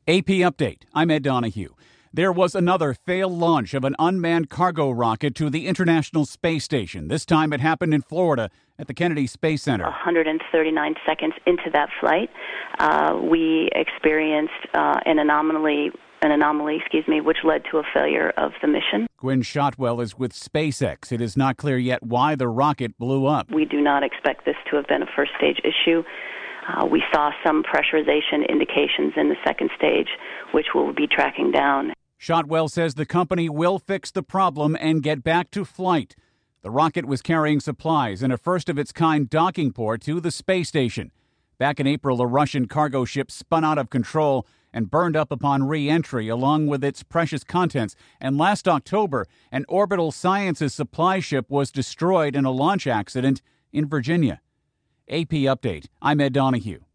AP Update. I'm Ed Donahue. There was another failed launch of an unmanned cargo rocket to the International Space Station. This time it happened in Florida at the Kennedy Space Center. 139 seconds into that flight, we experienced an anomaly, which led to a failure of the mission. Gwynne Shotwell is with SpaceX. It is not clear yet why the rocket blew up. We do not expect this to have been a first-stage issue. We saw some pressurization indications in the second stage, which we'll be tracking down. Shotwell says the company will fix the problem and get back to flight. The rocket was carrying supplies in a first-of-its-kind docking port to the space station. Back in April, a Russian cargo ship spun out of control and burned up upon re-entry along with its precious contents. And last October, an Orbital Sciences supply ship was destroyed in a launch accident in Virginia. AP Update. I'm Ed Donahue.